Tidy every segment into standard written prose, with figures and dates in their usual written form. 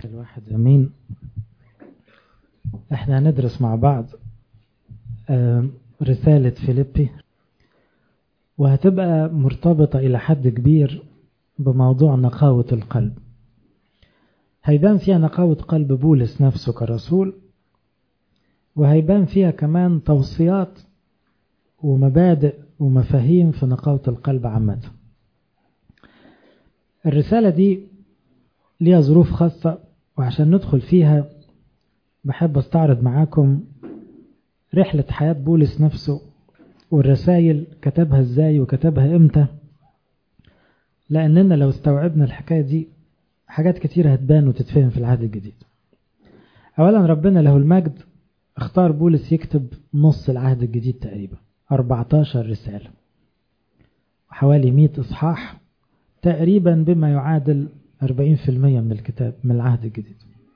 الواحد امين. احنا هندرس مع بعض رسالة فيليبي، وهتبقى مرتبطة الى حد كبير بموضوع نقاوة القلب. هيبان فيها نقاوة قلب بولس نفسه كرسول، وهيبان فيها كمان توصيات ومبادئ ومفاهيم في نقاوة القلب عامة. الرسالة دي ليها ظروف خاصة، وعشان ندخل فيها بحب استعرض معاكم رحلة حياة بولس نفسه، والرسائل كتبها ازاي وكتبها امتى، لأننا لو استوعبنا الحكاية دي حاجات كتير هتبان وتتفهم في العهد الجديد. أولا ربنا له المجد اختار بولس يكتب نص العهد الجديد تقريبا 14 رسالة وحوالي 100 إصحاح، تقريبا بما يعادل 40% من الكتاب من العهد الجديد.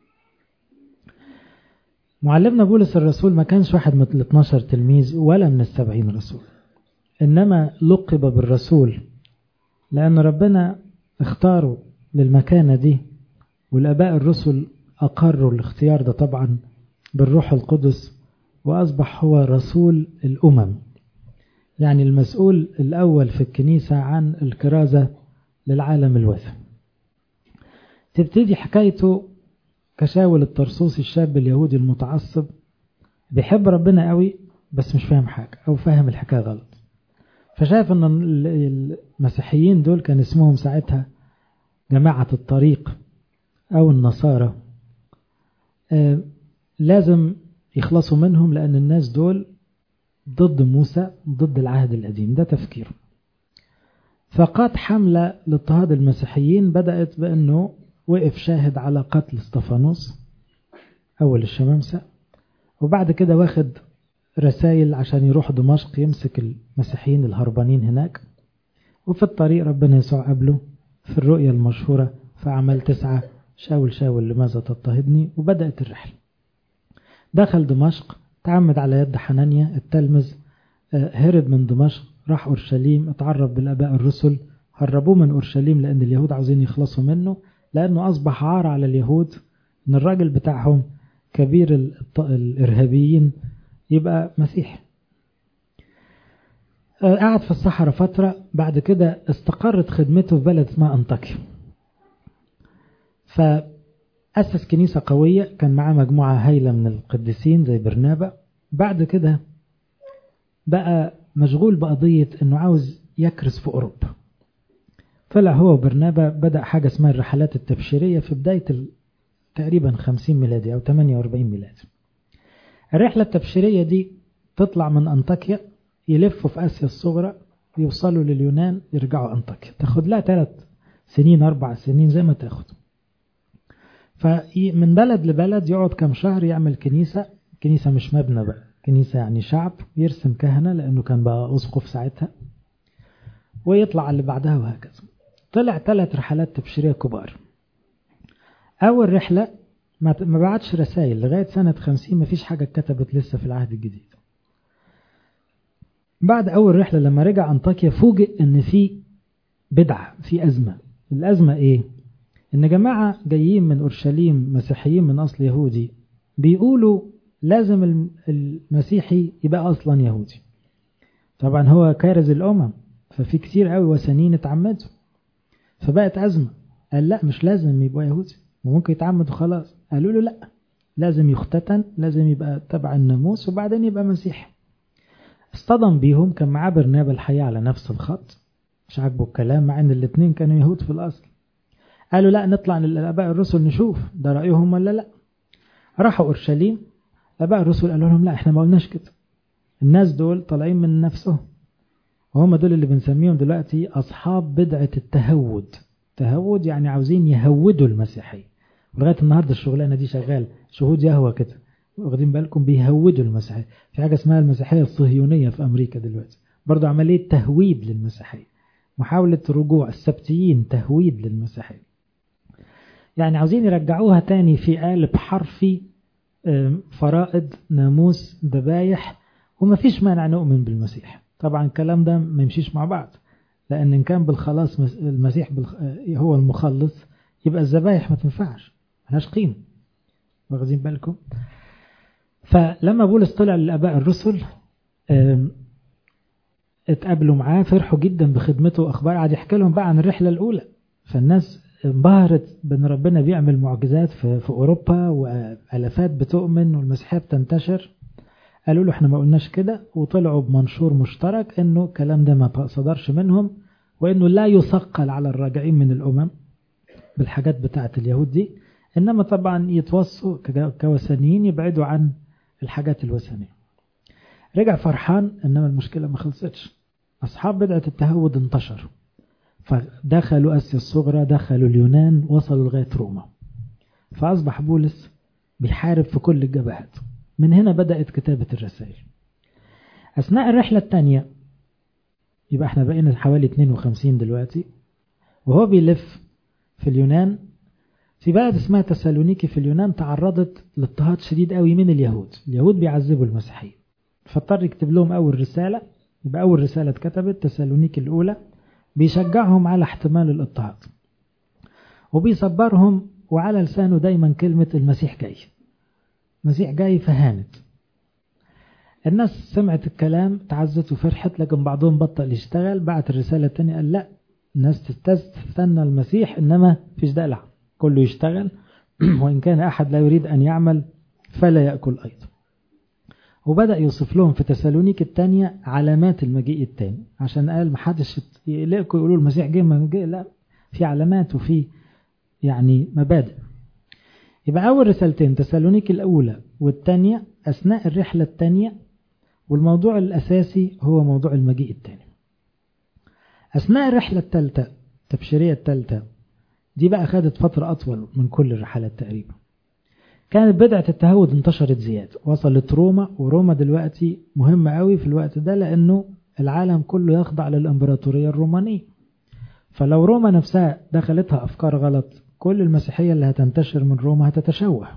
معلمنا بولس الرسول ما كانش واحد من 12 تلميذ ولا من 70 رسول، إنما لقب بالرسول لأن ربنا اختاره للمكانة دي، والآباء الرسل أقروا الاختيار ده طبعا بالروح القدس، وأصبح هو رسول الأمم، يعني المسؤول الأول في الكنيسة عن الكرازة للعالم الوثني. تبتدي حكايته كشاول الطرسوسي، الشاب اليهودي المتعصب بيحب ربنا قوي بس مش فاهم حاجة أو فاهم الحكاية غلط، فشايف أن المسيحيين دول كان اسمهم ساعتها جماعة الطريق أو النصارى، لازم يخلصوا منهم لأن الناس دول ضد موسى، ضد العهد القديم. ده تفكيره. فقاد حملة لاضطهاد المسيحيين بدأت بأنه وقف شاهد على قتل استفانوس أول الشمامسة، وبعد كده واخد رسائل عشان يروح دمشق يمسك المسيحيين الهربانين هناك. وفي الطريق ربنا يسوع قبله في الرؤية المشهورة في أعمال 9: شاول شاول لماذا تضطهدني؟ وبدأت الرحلة. دخل دمشق، تعمد على يد حنانيا التلمذ، هرب من دمشق، راح أورشليم، اتعرف بالآباء الرسل، هربوه من أورشليم لأن اليهود عاوزين يخلصوا منه، لأنه أصبح عار على اليهود أن الراجل بتاعهم كبير الإرهابيين يبقى مسيحي. قعد في الصحراء فترة، بعد كده استقرت خدمته في بلد اسمها أنطاكيا، فأسس كنيسة قوية، كان معاه مجموعة هايلة من القديسين زي برنابا. بعد كده بقى مشغول بقضية أنه عاوز يكرس في أوروبا. طلع هو وبرنابا بدأ حاجة اسمها الرحلات التبشيرية في بداية تقريبا 50 ميلادي أو 48 ميلادي. الرحلة التبشيرية دي تطلع من أنطاكيا، يلفوا في آسيا الصغرى، يوصلوا لليونان، يرجعوا أنطاكيا. تاخد لها 3 سنين 4 سنين زي ما تاخد. فمن بلد لبلد يقعد كم شهر يعمل كنيسة. كنيسة مش مبنى بقى، كنيسة يعني شعب، يرسم كهنة لأنه كان بقى أسقف ساعتها، ويطلع اللي بعدها وهكذا. طلع 3 رحلات تبشيرية كبار. أول رحلة ما بعتش رسائل لغاية سنة 50، ما فيش حاجة اتكتبت لسه في العهد الجديد. بعد أول رحلة لما رجع أنطاكيا فوجئ أن في بدعة، في أزمة. الأزمة إيه؟ إن جماعة جايين من أورشليم مسيحيين من أصل يهودي بيقولوا لازم المسيحي يبقى أصلا يهودي. طبعا هو كارز الأمم، ففي كتير قوي وثنيين اتعمدوا، فبقت أزمة. قال لا، مش لازم يبقى يهودي، وممكن يتعمد وخلاص. قالوا له لا، لازم يختتن، لازم يبقى تبع الناموس وبعدين يبقى مسيحي. اصطدم بيهم، كان معاه برنابا الحقيقة على نفس الخط، مش عاجبه الكلام مع ان الاثنين كانوا يهود في الأصل. قالوا لا، نطلع للآباء الرسل نشوف ده رأيهم ولا لا. راحوا أورشليم، آباء الرسل قالوا لهم لا، احنا ما قلناش كده، الناس دول طالعين من نفسهم، وهم دول اللي بنسميهم دلوقتي أصحاب بدعة التهود. تهود يعني عاوزين يهودوا المسيحية، ولغاية النهاردة الشغلانة دي شغال. شهود يهوى كده، واخدين بالكم، بيهودوا المسيحية. في حاجة اسمها المسيحية الصهيونية في أمريكا دلوقتي، برضو عملية تهويد للمسيحية، محاولة رجوع السبتيين، تهويد للمسيحية، يعني عاوزين يرجعوها تاني في قالب حرفي، فرائض، ناموس، ذبايح، ومفيش مانع نؤمن بالمسيح. طبعا الكلام ده ما يمشيش مع بعض، لأن إن كان بالخلاص المسيح هو المخلص، يبقى الذبايح ما تنفعش، ملهاش قيمة. واخدين بالكم؟ فلما بولس طلع للآباء الرسل اتقابلوا معاه، فرحوا جدا بخدمته وأخبار، قعد يحكي لهم بقى عن الرحلة الأولى. فالناس انبهرت بأن ربنا بيعمل معجزات في أوروبا، وألفات بتؤمن والمسيحية بتنتشر. قالوا له احنا ما قلناش كده، وطلعوا بمنشور مشترك انه الكلام ده ما صدرش منهم، وانه لا يثقل على الراجعين من الأمم بالحاجات بتاعة اليهود دي، إنما طبعا يتوصوا كوثنيين يبعدوا عن الحاجات الوثنية. رجع فرحان، إنما المشكلة ما خلصتش. أصحاب بدعة التهود انتشروا، فدخلوا آسيا الصغرى، دخلوا اليونان، وصلوا لغاية روما. فأصبح بولس بيحارب في كل الجبهات. من هنا بدأت كتابة الرسائل. أثناء الرحلة الثانية، يبقى احنا بقينا حوالي 52 دلوقتي، وهو بيلف في اليونان، في بلد اسمها تسالونيكي في اليونان تعرضت لاضطهاد شديد قوي من اليهود بيعذبوا المسيحيين. فاضطر يكتب لهم أول رسالة. يبقى أول رسالة اتكتبت تسالونيكي الأولى، بيشجعهم على احتمال الاضطهاد وبيصبرهم، وعلى لسانه دايما كلمة المسيح جاي، المسيح جاي. فهانت الناس، سمعت الكلام تعزت وفرحت، لكن بعضهم بطل يشتغل. بعت الرسالة الثانية قال لا، الناس تستنى المسيح، إنما فيش دلع، كله يشتغل وإن كان أحد لا يريد أن يعمل فلا يأكل أيضا. وبدأ يوصف لهم في تسالونيك الثانية علامات المجيء الثاني، عشان قال محدش يقلقوا يقولوا المسيح جه ما جه، لا، في علامات وفي يعني مبادئ. يبقى أول رسالتين تسالونيك الأولى والثانية أثناء الرحلة الثانية، والموضوع الأساسي هو موضوع المجيء الثاني. أثناء الرحلة الثالثة التبشيرية الثالثة دي بقى خدت فترة أطول من كل الرحلات تقريبا. كانت بدعة التهود انتشرت زيادة، وصلت روما، وروما دلوقتي مهمة قوي في الوقت ده، لأنه العالم كله يخضع للإمبراطورية الرومانية. فلو روما نفسها دخلتها أفكار غلط، كل المسيحية اللي هتنتشر من روما هتتشوه.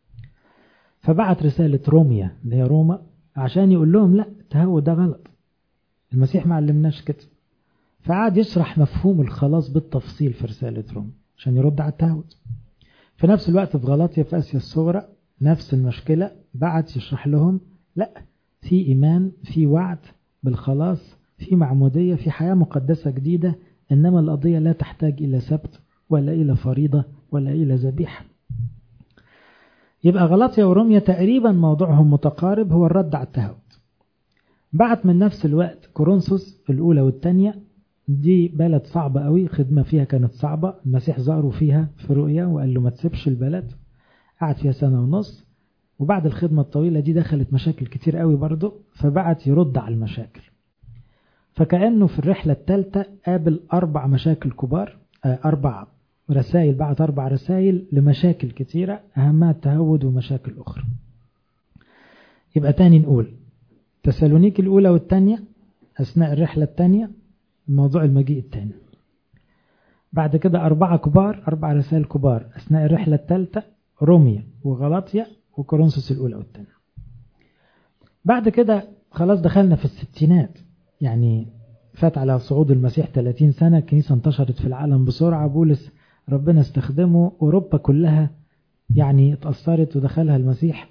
فبعت رسالة روميا اللي هي روما عشان يقول لهم لا، التهود ده غلط، المسيح ما علمناش كده. فقعد يشرح مفهوم الخلاص بالتفصيل في رسالة روما عشان يرد على التهود. في نفس الوقت في غلاطيا في آسيا الصغرى نفس المشكلة، بعت يشرح لهم لا، في إيمان، في وعد بالخلاص، في معمودية، في حياة مقدسة جديدة، إنما القضية لا تحتاج إلى سبت ولا إلى فريضة ولا إلى ذبيحة. يبقى غلاطيا وروميا تقريبا موضوعهم متقارب، هو الرد على التهود. بعت من نفس الوقت كورنثوس الأولى والثانية، دي بلد صعبة قوي، خدمة فيها كانت صعبة، المسيح زاروا فيها في رؤيا وقال له ما تسيبش البلد. قعد فيها 1.5 سنة، وبعد الخدمة الطويلة دي دخلت مشاكل كتير قوي برضو، فبعت يرد على المشاكل. فكأنه في الرحلة الثالثة قابل 4 مشاكل كبار، 4 رسائل، بعت 4 رسائل لمشاكل كتيرة، أهمها التهود ومشاكل أخرى. يبقى تاني نقول تسالونيك الأولى والثانية أثناء الرحلة الثانية، موضوع المجيء الثاني. بعد كده 4 كبار، 4 رسائل كبار أثناء الرحلة الثالثة، روميا وغلاطيا وكورنثوس الأولى والثانية. بعد كده خلاص دخلنا في الستينات، يعني فات على صعود المسيح 30 سنة، الكنيسة انتشرت في العالم بسرعة، بولس ربنا استخدمه، أوروبا كلها يعني اتأثرت ودخلها المسيح.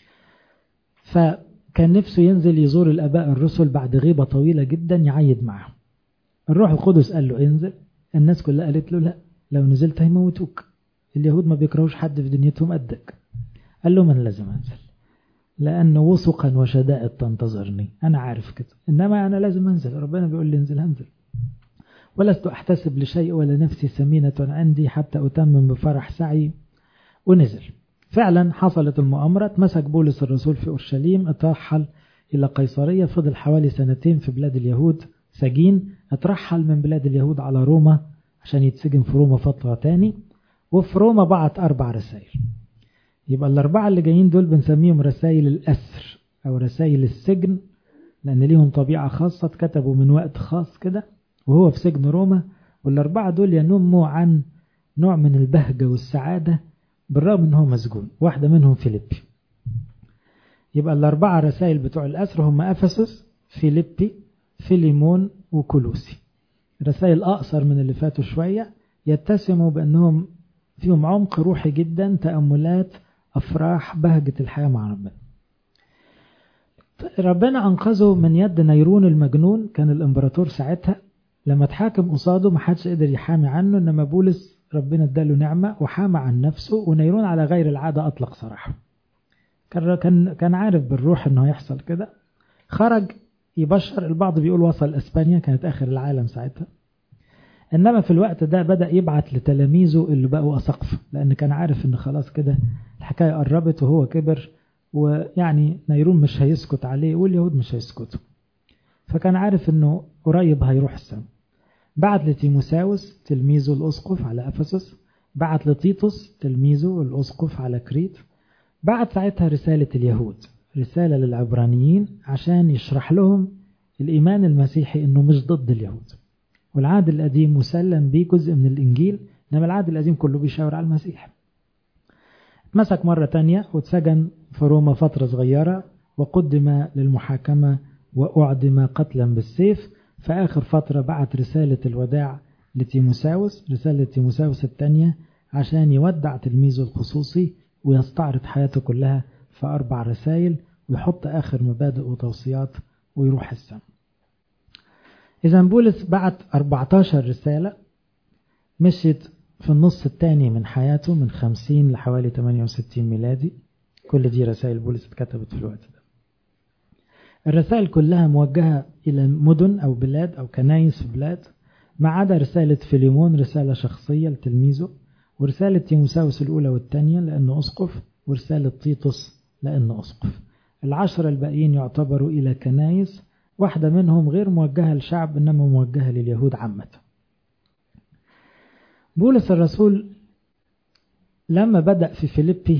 فكان نفسه ينزل يزور الآباء الرسل بعد غيبة طويلة جدا يعيد معهم. الروح القدس قال له انزل، الناس كلها قالت له لا، لو نزلت هيموتوك، اليهود ما بيكرهوش حد في دنيتهم قدك. قال له من لازم انزل، لأن وثقا وشدائد تنتظرني، أنا عارف كده، إنما أنا لازم أنزل، ربنا بيقول لي انزل هنزل. ولست أحتسب لشيء ولا نفسي سمينة عندي حتى أتمم بفرح سعي. ونزل فعلا، حصلت المؤامرة، اتمسك بولس الرسول في أورشليم، اترحل إلى قيصرية، فضل حوالي 2 سنين في بلاد اليهود سجين، اترحل من بلاد اليهود على روما عشان يتسجن في روما فترة تاني، وفي روما بعت 4 رسائل. يبقى ال4 اللي جايين دول بنسميهم رسائل الأسر أو رسائل السجن، لأن ليهم طبيعة خاصة، اتكتبوا من وقت خاص كده وهو في سجن روما. وال4 دول ينموا عن نوع من البهجة والسعادة بالرغم أنه مسجون. واحدة منهم فيليبي. يبقى ال4 رسائل بتوع الأسر هم أفسس، فيليبي، فيليمون وكولوسي. رسائل أقصر من اللي فاتوا شوية، يتسموا بأنهم فيهم عمق روحي جدا، تأملات، أفراح، بهجة الحياة مع ربنا. ربنا أنقذه من يد نيرون المجنون، كان الإمبراطور ساعتها لما اتحاكم قصاده ما حدش قدر يحامي عنه، إنما بولس ربنا اداله نعمة وحامى عن نفسه، ونيرون على غير العادة أطلق سراحه. كان عارف بالروح إنه هيحصل كده. خرج يبشر، البعض بيقول وصل إسبانيا، كانت آخر العالم ساعتها. إنما في الوقت ده بدأ يبعت لتلاميذه اللي بقوا أساقفة، لأن كان عارف إن خلاص كده الحكاية قربت وهو كبر، ويعني نيرون مش هيسكت عليه واليهود مش هيسكتوا، فكان عارف إنه قريب هيروح السماء. بعت لتيموساوس تلميذه الأسقف على أفسس، بعت لتيتوس تلميذه الأسقف على كريت، بعت ساعتها رسالة اليهود، رسالة للعبرانيين عشان يشرح لهم الإيمان المسيحي إنه مش ضد اليهود، والعهد القديم مسلم به جزء من الإنجيل، إنما العهد القديم كله بيشاور على المسيح. اتمسك مرة تانية واتسجن في روما فترة صغيرة، وقدم للمحاكمة وأعدم قتلا بالسيف. في آخر فترة بعت رسالة الوداع لتيموساوس، رسالة تيموساوس الثانية، عشان يودع تلميذه الخصوصي ويستعرض حياته كلها في 4 رسائل، ويحط آخر مبادئ وتوصيات ويروح السماء. إذا بولس بعت 14 رسالة، مشيت في النص الثاني من حياته من 50 لحوالي 68 ميلادي. كل دي رسائل بولس اتكتبت في الوقت ده. الرسائل كلها موجهة إلى مدن أو بلاد أو كنايس في بلاد، ما عدا رسالة فيليمون رسالة شخصية لتلميذه، ورسالة تيموساوس الأولى والثانية لأنه أسقف، ورسالة تيتوس لأنه أسقف. 10 الباقيين يعتبروا إلى كنايس، واحدة منهم غير موجهة للشعب إنما موجهة لليهود عامة. بولس الرسول لما بدأ في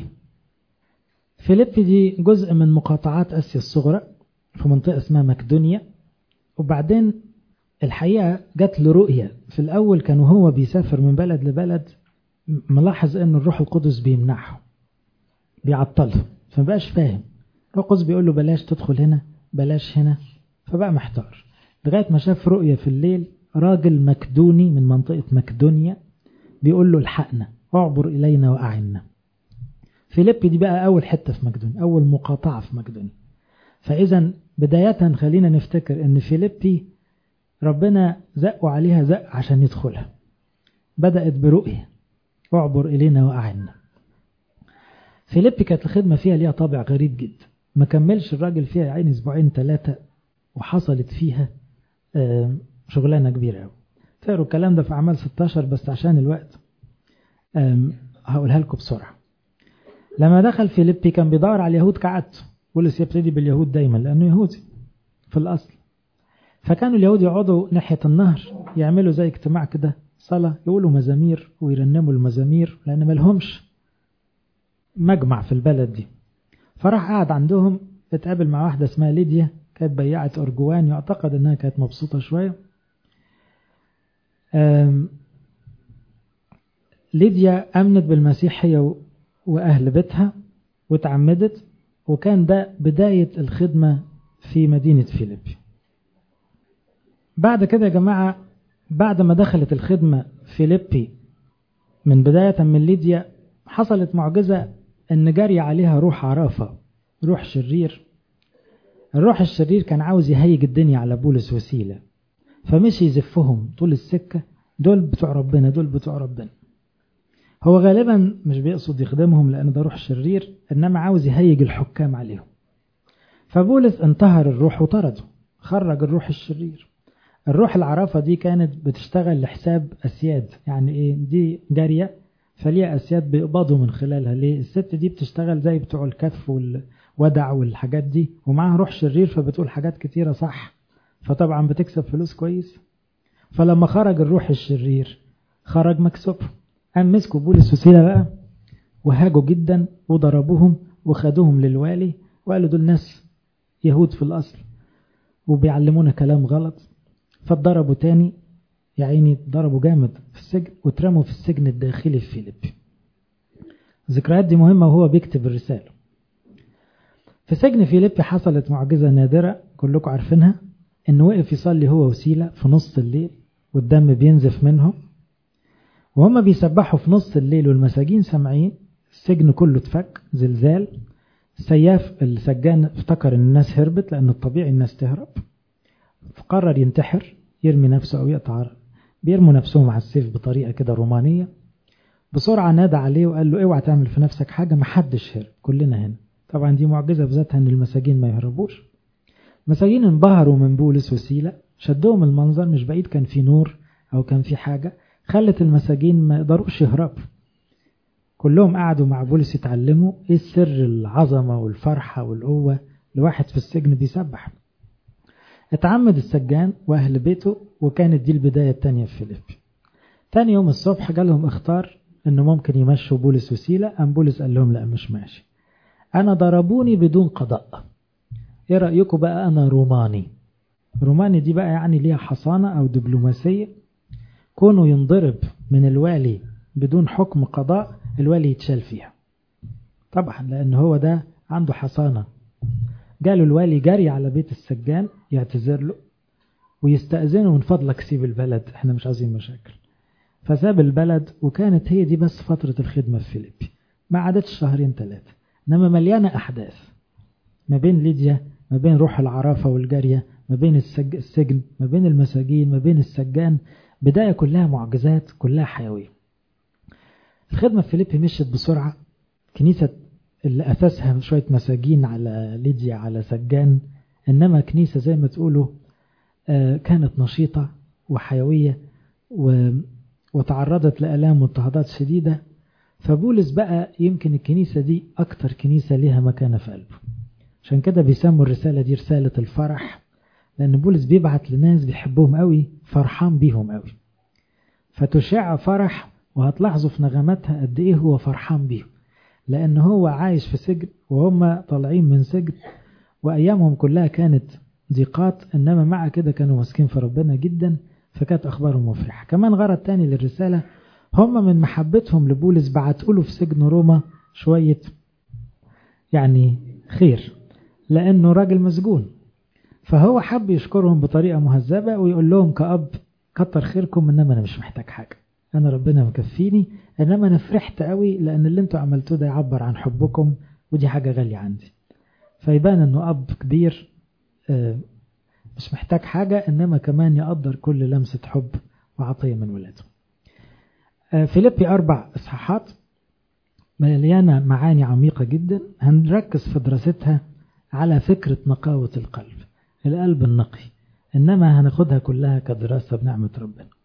فيليبي دي جزء من مقاطعات آسيا الصغرى في منطقة اسمها مقدونيا، وبعدين الحقيقة جات له رؤية. في الأول كان هو بيسافر من بلد لبلد ملاحظ أن الروح القدس بيمنعه بيعطله، فمبقاش فاهم. الروح القدس بيقول له بلاش تدخل هنا بلاش هنا، فبقى محتار لغاية ما شاف رؤية في الليل، راجل مقدوني من منطقة مقدونيا بيقول له الحقنا اعبر إلينا وأعنا. فيليبي دي بقى أول حتة في مقدونيا، أول مقاطعة في مقدونيا. فإذا بداية خلينا نفتكر أن فيليبي ربنا زقوا عليها زق عشان يدخلها. بدأت برؤية اعبر إلينا وأعنا. فيليبي كانت الخدمة فيها ليها طابع غريب جدا، ما كملش الراجل فيها يعني 2-3 وحصلت فيها شغلانة كبيرة. تقروا الكلام ده في أعمال 16 بس عشان الوقت هقولها لكم بسرعة. لما دخل فيليبي كان بيدور على اليهود كعادته، بولس يبتدي باليهود دايما لأنه يهودي في الأصل. فكانوا اليهود يقعدوا ناحية النهر يعملوا زي اجتماع كده صلاة، يقولوا مزامير ويرنموا المزامير لأن ما لهمش مجمع في البلد دي. فراح قاعد عندهم، اتقابل مع واحدة اسمها ليديا، كانت بياعة أرجوان، يعتقد أنها كانت مبسوطة شوية. ليديا أمنت بالمسيح هي وأهل بيتها وتعمدت، وكان ده بداية الخدمة في مدينة فيليبي. بعد كده يا جماعة، بعد ما دخلت الخدمة فيليبي من بداية من ليديا، حصلت معجزة أن جري عليها روح عرافة، روح شرير. الروح الشرير كان عاوز يهيج الدنيا على بولس وسيلة، فمشي يزفهم طول السكة، دول بتوع ربنا دول بتوع ربنا. هو غالبا مش بيقصد يخدمهم لأن ده روح شرير، إنما عاوز يهيج الحكام عليهم. فبولس انتهر الروح وطرده، خرج الروح الشرير. الروح العرافة دي كانت بتشتغل لحساب أسياد، يعني إيه؟ دي جارية فليها أسياد بيقبضوا من خلالها. ليه؟ الست دي بتشتغل زي بتوع الكف والودع والحاجات دي، ومعها روح شرير فبتقول حاجات كتيرة صح، فطبعا بتكسب فلوس كويس. فلما خرج الروح الشرير خرج مكسوب. قام مسكوا بولس وسيلة بقى وهاجوا جدا وضربوهم وخدوهم للوالي، وقالوا دول ناس يهود في الأصل وبيعلمونا كلام غلط. فاتضربوا تاني يا عيني، ضربوا جامد في السجن واترموا في السجن الداخلي في فيليبي. الذكريات دي مهمة وهو بيكتب الرسالة. في سجن فيليبي حصلت معجزة نادرة كلكم عارفينها، انه وقف يصلي هو وسيلة في نص الليل والدم بينزف منهم، وهم بيسبحوا في نص الليل والمساجين سامعين، السجن كله اتفك، زلزال. السياف السجان افتكر ان الناس هربت، لان الطبيعي الناس تهرب، فقرر ينتحر، يرمي نفسه او يقطع. بيرموا نفسهم على السيف بطريقة كده رومانية. بسرعة نادى عليه وقال له اوعى تعمل في نفسك حاجة، محدش هرب، كلنا هنا. طبعا دي معجزة بذاتها ان المساجين ما يهربوش. المساجين انبهروا من بولس وسيلة، شدهم المنظر، مش بعيد كان في نور او كان في حاجة خلت المساجين ما يقدروش يهربوا. كلهم قعدوا مع بولس يتعلموا ايه السر العظمة والفرحة والقوة لواحد في السجن بيسبح. اتعمد السجان واهل بيته، وكانت دي البداية التانية في فيليبي. تاني يوم الصبح جالهم اختار انه ممكن يمشوا بولس وسيلة. ام بولس قال لهم لا مش ماشي، انا ضربوني بدون قضاء، ايه رأيكم بقى انا روماني. روماني دي بقى يعني ليها حصانة او دبلوماسية، كونه ينضرب من الوالي بدون حكم قضاء، الوالي يتشال فيها طبعا لان هو ده عنده حصانة. قالوا الوالي جري على بيت السجان يعتذر له ويستأذنه، من فضلك سيب البلد، احنا مش عايزين مشاكل. فساب البلد، وكانت هي دي بس فترة الخدمة في فيليبي، ما عادتش 2-3، انما مليانة احداث ما بين ليديا، ما بين روح العرافة والجارية، ما بين السجن، ما بين المساجين، ما بين السجان. بداية كلها معجزات، كلها حيوية. الخدمة في فيليبي مشت بسرعة. كنيسة اللي أساسها شوية مساجين على ليديا على سجان، إنما كنيسة زي ما تقولوا كانت نشيطة وحيوية وتعرضت لآلام واضطهادات شديدة. فبولس بقى يمكن الكنيسة دي أكتر كنيسة لها مكانة في قلبه، عشان كده بيسموا الرسالة دي رسالة الفرح، لأن بولس بيبعت لناس بيحبوهم قوي، فرحان بيهم قوي، فتشع فرح. وهتلاحظوا في نغماتها قد إيه هو فرحان بيهم، لأن هو عايش في سجن وهم طالعين من سجن، وأيامهم كلها كانت ضيقات، إنما مع كده كانوا ماسكين في ربنا جدا، فكانت أخبارهم مفرحة. كمان غرض تاني للرسالة، هم من محبتهم لبولس بعتوا له في سجن روما شوية يعني خير، لأنه راجل مسجون، فهو حب يشكرهم بطريقة مهذبة ويقول لهم كأب كتر خيركم، إنما أنا مش محتاج حاجة، أنا ربنا مكفيني، إنما أنا فرحت قوي لأن اللي انتوا عملتوه ده يعبر عن حبكم، ودي حاجة غالية عندي. فيبان إنه أب كبير مش محتاج حاجة، إنما كمان يقدر كل لمسة حب وعطية من ولاده. فيليبي 4 إصحاحات مليانة معاني عميقة جدا، هنركز في دراستها على فكرة نقاوة القلب النقي، إنما هناخدها كلها كدراسة بنعمة ربنا.